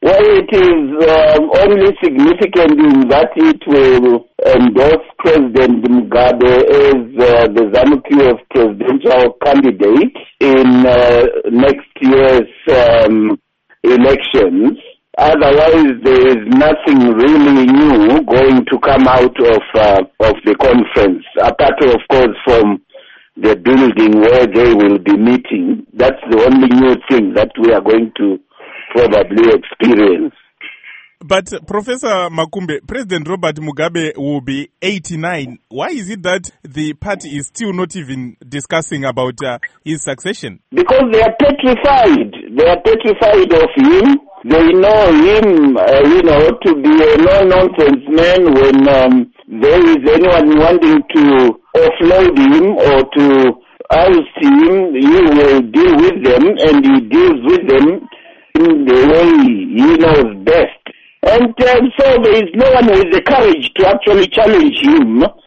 Well, it is only significant in that it will endorse President Mugabe as the ZANU-PF presidential candidate in next year's elections. Otherwise, there is nothing really new going to come out of the conference, apart, of course, from the building where they will be meeting. That's the only new thing that we are going to probably experience. But Professor Makumbe, President Robert Mugabe will be 89. Why is it that the party is still not even discussing about his succession? Because they are petrified. They are petrified of him. They know him, to be a no-nonsense man. When there is anyone wanting to offload him or to oust him, he will deal with them, and he deals with them in the way he knows best. And so there is no one with the courage to actually challenge him